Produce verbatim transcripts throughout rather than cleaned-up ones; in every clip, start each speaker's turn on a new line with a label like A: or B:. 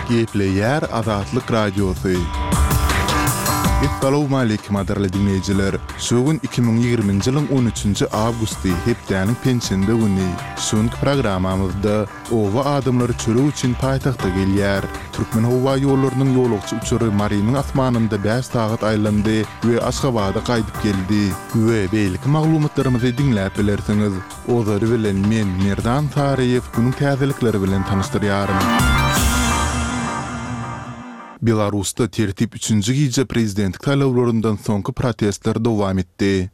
A: Gepleyer Azatlyk Radiosu. Assalamu alaykum adarly dinleyijiler. Şogun iki bin ýygrimiňji ýylyň on üçünji awgusty hepdäniň pençende güni. Şonky programamyzda owa adamlary çörek üçin paýtagta gelýär. Türkmen howa ýollarynyň ýolagçy uçury Mariniň asmanynda beş sagat aýlandy we Aşgabatda gaýdyp geldi. We beýlik maglumatlarymyzy dinläp bilersiňiz. Ozary bilen men Merdan Tariýew bunyň täzelikleri bilen tanystyryarym. Belarusda tertip üçünji gije prezidentlik taýlawlaryndan soňky protestler dowam etdi.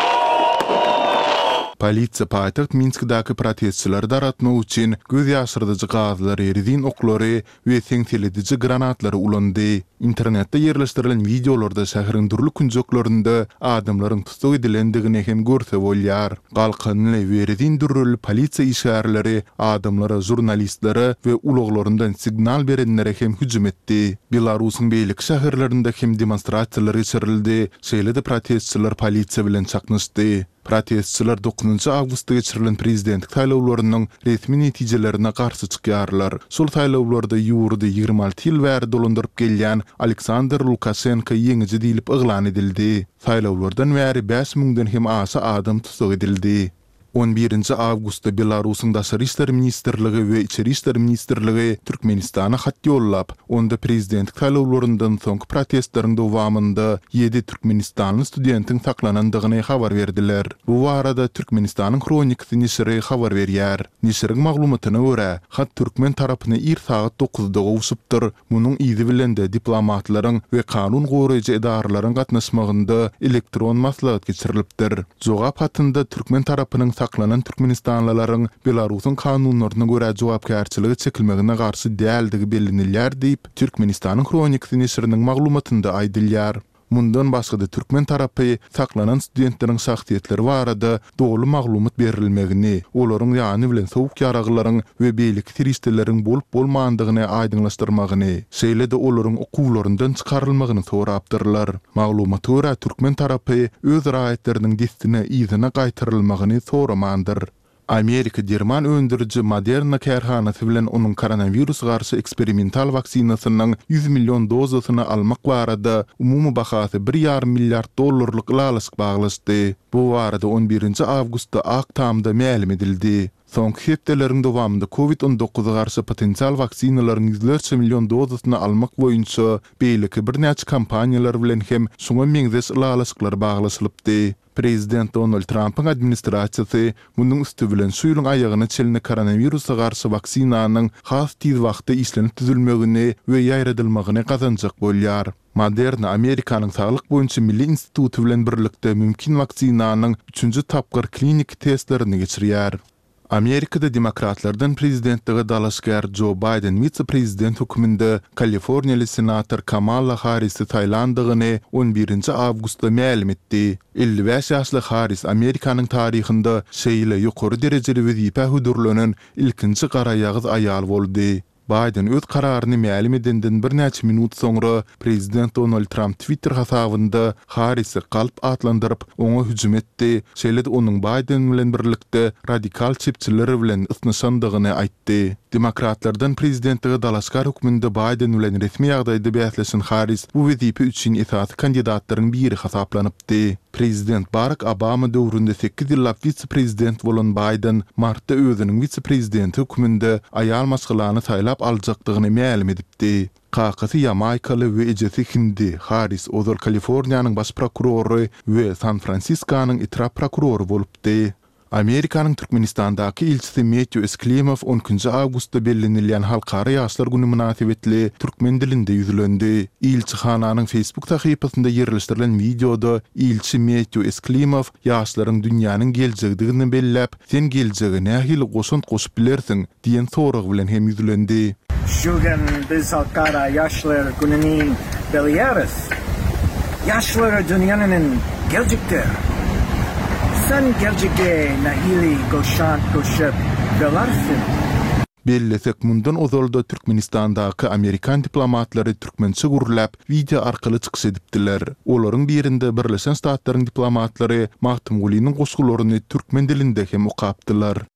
A: Polisiýa paýtagt Minskdaky protestçileri daratmak üçin göz ýaşyrdyjy gazlar, eridin oklary we seňseledici granatlary ulandy. İnternetde ýerleşdirilen videolarda şäheriň durly künjeklerinde adamlaryň tutuk edilendigini hem görse bolýar. Galkanyny we eridin durly polisiýa işgärleri adamlara, jurnalistlere we ulaglaryndan signal berenlere hem hüjüm etdi. Belarusyň beýlik şäherlerinde hem demonstrasiýalar geçirildi. Şeýle de protestçiler polisiýa bilen çaknyşdy. Protestçiler dokuzunji awgustda geçirilen prezidentlik taýlawlarynyň resmi netijelerine garşy çykýarlar. Şol taýlawlarda ýurdy ýygrima alty ýyl bäri dolandyryp gelýän Aleksandr Lukashenko ýeňiji diýilip yglan edildi. Taýlawlardan bäri beş miňden hem aşy adam tutuk edildi. on birinji awgustda Belarusyň Daşary işler ministrligi we Içeri işler ministrligi Türkmenistana hat ýollap, onda prezidentlik taýlawlaryndan soňky protestleriň dowamynda ýedi Türkmenistanly studentiň saklanandygyny habar berdiler. Bu arada Türkmenistanyň Kronikasy neşri habar berýär. Neşriň maglumatyna görä, hat türkmen tarapyny ir saat dokuzda gowşupdyr. Munyň izi bilen de diplomatlaryň we kanun goraýjy edaralaryň gatnaşmagynda elektron maslahat geçirilipdir. Jogap hatynda türkmen tarapynyň saklanan Türkmenistanlylaryň Belarusyň kanunlaryna görä jogapkärçiligi çekilmegine garşy däldigi bellinilýär diýip Türkmenistanyň Kronikasy neşriniň maglumatynda aýdylýar. Mundan başga da türkmen tarapy saklanan studentleriň şahsiýetleri barada dogry maglumat berilmegini, olaryň ýany bilen sowuk ýaraglaryň we beýlik tirişdeleriň bolup bolmandygyny aýdynlaşdyrmagyny, şeýle de olaryň okuwlaryndan çykarylmagyny sorapdyrlar. Maglumat görä türkmen tarapy öz raýatlarynyň destine ýyzyna gaýtyrylmagyny soramandyr. Amerika Derman öndürücü Moderna kärhanasy bilen onuň koronavirus garşy eksperimental vaksinasynyň yüz milyon dozasyny almak barada umumy bahasy bir ýarym milliard dollarlyk lalasyk baglaşdy. Bu barada on birinji awgustda Aktamda ma'lum edildi. Soňky hepdeleriň dowamında covid on dokuz garşy potensial vaksinalaryň yüzlerçe milyon dozasyny almak boýunça beýleki bir näçe kampaniýalar bilen hem şoňa meňzes lalasyklar baglaşylypdy. Prezident Donald Trump'ın administrasiýasy munyň üstü bilen şu ýylyň aýagyna çelini koronavirusa garşy vaksinanyň has tiz wagtda işlenip düzülmegini we ýaýradylmagyny gazanjak bolýar. Moderna Amerikanyň Saglyk boýunça Milli Instituty bilen birlikde mümkin vaksinanyň üçünji tapgyr klinik testlerini geçirýär. Amerikada demokratlardan prezidentligi dalaşgar Joe Biden vice-prezident hüküminde Kaliforniyalı senator Kamala Harris'i taýlandygyny on birinji awgustda ma'lum etdi. elli beş ýaşly Harris Amerikanyň taryhynda şeýle ýokary derejeli wezipe hudurlanan ilkinji gara ýagyz aýal boldy. Biden öz kararyny ma'lum edenden bir näçe minut soňra prezident Donald Trump Twitter hasabynda Harris'i galp atlandyryp oňa hüjüm etdi. Şeýle de onuň Biden bilen birlikde radikal çepçileri bilen ysnaşandygyny aýtdy. Demokratlardan prezidentligi dalaşgar hüküminde Biden bilen resmi ýagdaýda bäsleşen Harris bu wezipe üçin esasy kandidatlaryň biri hasaplanypdy. Prezident Barack Obama döwründe sekiz ýyllap vice-prezident bolan Biden martda özüniň vice-prezidenti hüküminde aýal maşgylany taýlap aljakdygyny ma'lum edipdi. Kakasy Jamaikaly we ejesi Hindi. Harris ozal Kaliforniýanyň baş prokurory we San Francisconyň etrap prokurory bolupdy. Amerikanyň Türkmenistandaky elçisi Matthew Esklimov on üçünji awgustda bellenilýän halkara ýaşlar güni münasibetli türkmen dilinde ýüzlendi. Elçixananyň Facebook tahypasynda ýerleşdirilen videoda elçi Matthew Esklimov ýaşlaryň dünýäniň geljegdigini belläp, "Sen geljegi nähili goşun goşup bilersiň" diýen sorag bilen hem ýüzlendi.
B: Şugan biz halkara ýaşlar gününi belýäris. Ýaşlar dünýäniň geljekdir. Sen geljege nahili goşan goşup bilersiň.
A: Bellesek mundan ozalda Türkmenistandaky Amerikan diplomatlary türkmençe gurulap video arkaly çykyş edipdiler. Olaryň birinde Birleşen Ştatlaryň diplomatlary Mahtum Gulynyň goşgularyny türkmen dilinde hem okapdylar.